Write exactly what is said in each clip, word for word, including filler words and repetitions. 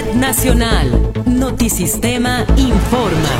Nacional. Notisistema informa.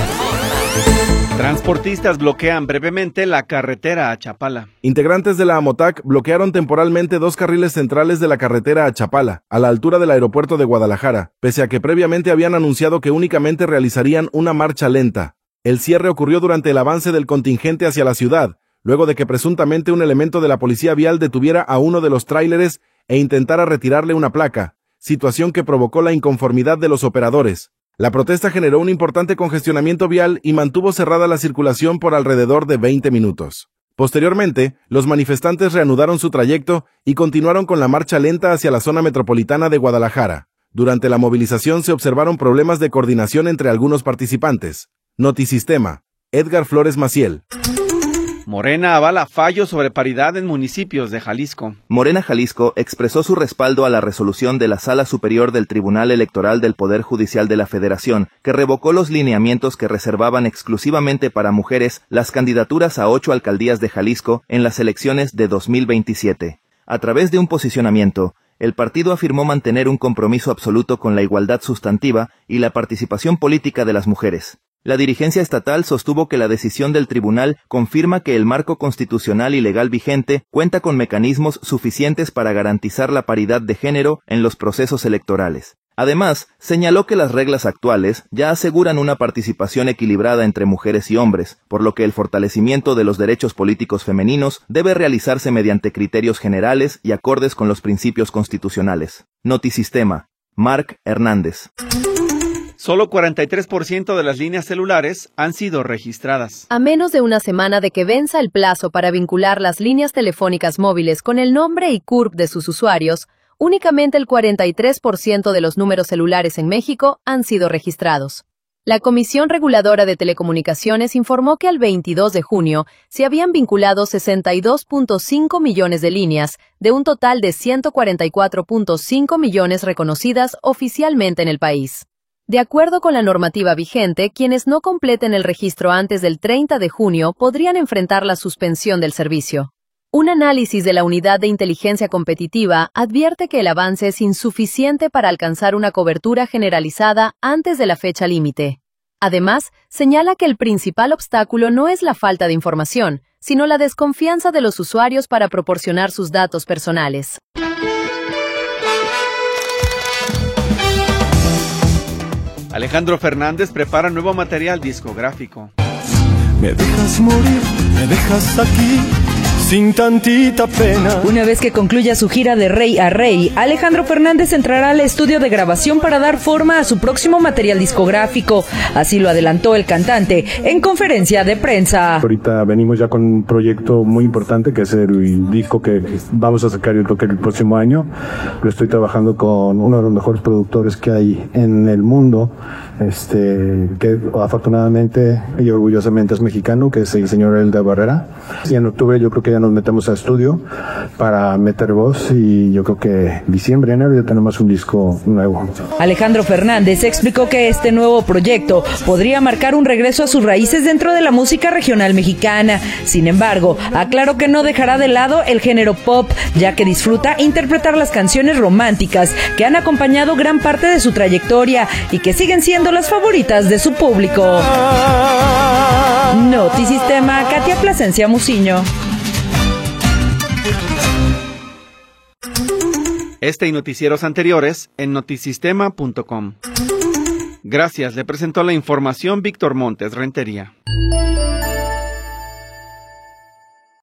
Transportistas bloquean brevemente la carretera a Chapala. Integrantes de la AMOTAC bloquearon temporalmente dos carriles centrales de la carretera a Chapala, a la altura del aeropuerto de Guadalajara, pese a que previamente habían anunciado que únicamente realizarían una marcha lenta. El cierre ocurrió durante el avance del contingente hacia la ciudad, luego de que presuntamente un elemento de la policía vial detuviera a uno de los tráileres e intentara retirarle una placa, situación que provocó la inconformidad de los operadores. La protesta generó un importante congestionamiento vial y mantuvo cerrada la circulación por alrededor de veinte minutos. Posteriormente, los manifestantes reanudaron su trayecto y continuaron con la marcha lenta hacia la zona metropolitana de Guadalajara. Durante la movilización se observaron problemas de coordinación entre algunos participantes. Notisistema, Edgar Flores Maciel. Morena avala fallo sobre paridad en municipios de Jalisco. Morena Jalisco expresó su respaldo a la resolución de la Sala Superior del Tribunal Electoral del Poder Judicial de la Federación, que revocó los lineamientos que reservaban exclusivamente para mujeres las candidaturas a ocho alcaldías de Jalisco en las elecciones de dos mil veintisiete. A través de un posicionamiento, el partido afirmó mantener un compromiso absoluto con la igualdad sustantiva y la participación política de las mujeres. La dirigencia estatal sostuvo que la decisión del tribunal confirma que el marco constitucional y legal vigente cuenta con mecanismos suficientes para garantizar la paridad de género en los procesos electorales. Además, señaló que las reglas actuales ya aseguran una participación equilibrada entre mujeres y hombres, por lo que el fortalecimiento de los derechos políticos femeninos debe realizarse mediante criterios generales y acordes con los principios constitucionales. Notisistema, Marc Hernández. Solo cuarenta y tres por ciento de las líneas celulares han sido registradas. A menos de una semana de que venza el plazo para vincular las líneas telefónicas móviles con el nombre y C U R P de sus usuarios, únicamente el cuarenta y tres por ciento de los números celulares en México han sido registrados. La Comisión Reguladora de Telecomunicaciones informó que al veintidós de junio se habían vinculado sesenta y dos punto cinco millones de líneas, de un total de ciento cuarenta y cuatro punto cinco millones reconocidas oficialmente en el país. De acuerdo con la normativa vigente, quienes no completen el registro antes del treinta de junio podrían enfrentar la suspensión del servicio. Un análisis de la Unidad de Inteligencia Competitiva advierte que el avance es insuficiente para alcanzar una cobertura generalizada antes de la fecha límite. Además, señala que el principal obstáculo no es la falta de información, sino la desconfianza de los usuarios para proporcionar sus datos personales. Alejandro Fernández prepara nuevo material discográfico. Me dejas morir, me dejas aquí, sin tantita pena. Una vez que concluya su gira de rey a rey, Alejandro Fernández entrará al estudio de grabación para dar forma a su próximo material discográfico. Así lo adelantó el cantante en conferencia de prensa. Ahorita venimos ya con un proyecto muy importante, que es el disco que vamos a sacar, yo creo que el próximo año. Lo estoy trabajando con uno de los mejores productores que hay en el mundo, este que afortunadamente y orgullosamente es mexicano, que es el señor Elda Barrera. Y en octubre yo creo que ya nos metemos al estudio para meter voz, y yo creo que diciembre, enero ya tenemos un disco nuevo. Alejandro Fernández explicó que este nuevo proyecto podría marcar un regreso a sus raíces dentro de la música regional mexicana. Sin embargo, aclaró que no dejará de lado el género pop, ya que disfruta interpretar las canciones románticas que han acompañado gran parte de su trayectoria y que siguen siendo las favoritas de su público. Notisistema, Katia Plasencia Muciño. Este y noticieros anteriores en notisistema punto com. Gracias, le presentó la información Víctor Montes Rentería.